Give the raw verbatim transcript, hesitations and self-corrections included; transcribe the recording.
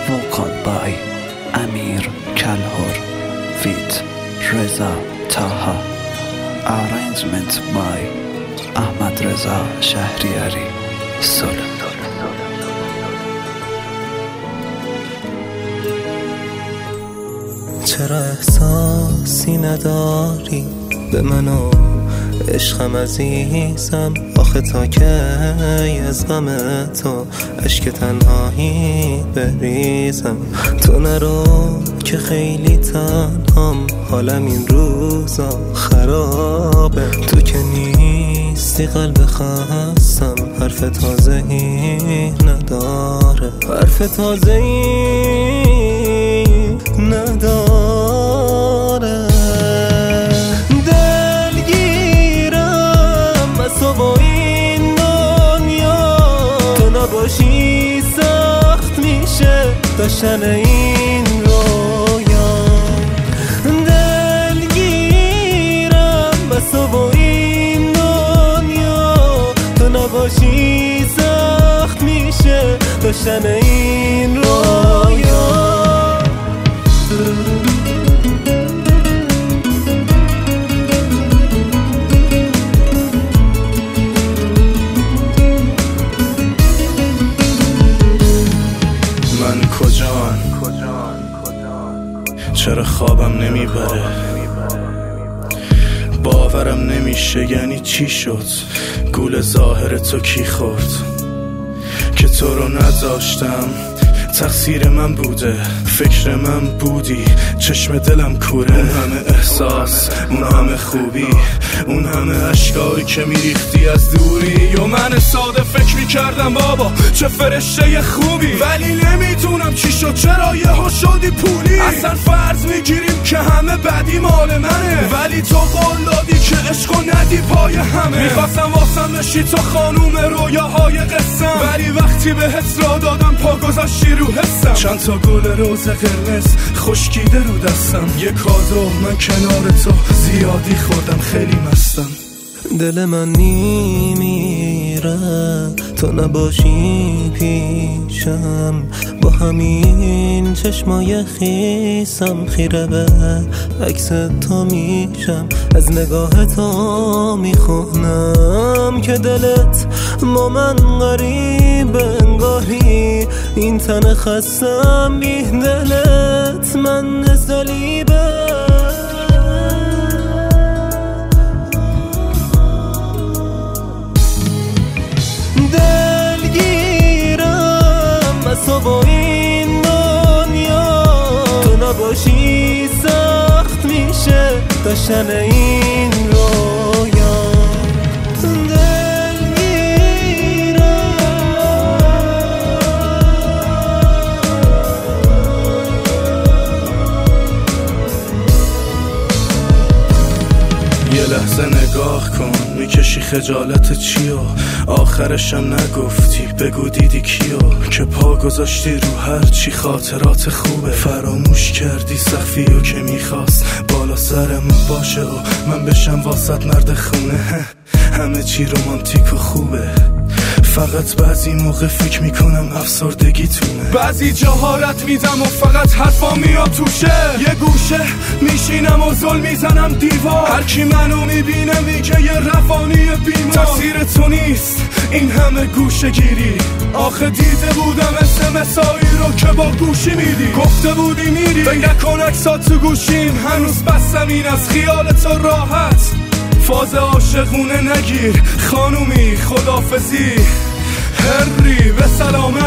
vocal by Amir Kalhor with Reza Taha, arrangement by Ahmad Reza Shahriari solo. چرا احساسی نداری به من و عشقم عزیزم؟ آخه تا که از غم تو اشک تنهایی بریزم؟ تو نرو که خیلی تنهام، حالم این روزا خرابه. تو که نیستی قلب خستم حرف تازه‌ای نداره، حرف تازه‌ای نداره. دلگیرم از تو با این دنیا، تو نباشی سخت میشه داشتن این رویا. دلگیرم از تو با این دنیا، تو نباشی سخت میشه داشتن این رویا. من کجان؟ چرا خوابم نمیبره؟ باورم نمیشه یعنی چی شد؟ گول ظاهر تو کی خورد؟ که تو رو نداشتم تقصیر من بوده، فکر من بودی، چشم دلم کوره. اون همه احساس، اون همه خوبی، اون همه اشکایی که میریختی از دوری. و من ساده فکر میکردم بابا چه فرشته خوبی، ولی نمیدونم چی شد چرا یهو شدی پولی. اصلا فرض میگیریم که همه بدی مال منه، ولی تو قول دادی که عشقو ندی پای همه. میخواستم واسم بشی تو خانوم رویاهای قصم، ولی وقتی بهت را دادم پا گذاشتی رو حسم. چند تا گل روز قرمز خشکیده رو دستم، یه کادو من کنار تو زیادی خوردم، خیلی مستم. دل من نیمیره تو نباشی پیشم، با همین چشمای خیسم خیره به عکس تو میشم. از نگاه تو میخونم که دلت با من غریبه، انگاری این تن خستم بی دلت من نزدلیبه. دلگیرم از تو با این دنیا، تو نباشی سخت میشه داشتن این رویا. یه لحظه نگاه کن، میکشی خجالت چیو؟ آخرشم نگفتی بگو دیدی کیو؟ که پا گذاشتی رو هر چی خاطرات خوبه، فراموش کردی سقفیو که میخواست بالا سرم باشه و من بشم واسط مرد خونه. همه چی رومانتیک و خوبه، فقط بعضی موقع فکر میکنم افسردگیتونه. بعضی جاها رد میدم و فقط حرفا میاد توشه، یه گوشه میشینم و زل میزنم دیوار. هر کی منو میبینه میگه یه روانی بیمار. تقصیر تو نیست این همه گوشه گیری، آخه دیده بودم اسمسایی رو که با گوشی میدی. گفته بودی میری بگه کن اکسات تو گوشیم، هنوز بستم این از خیال تو راحت. فاز عاشقونه نگیر خانومی، خدافزی هری به سلامت.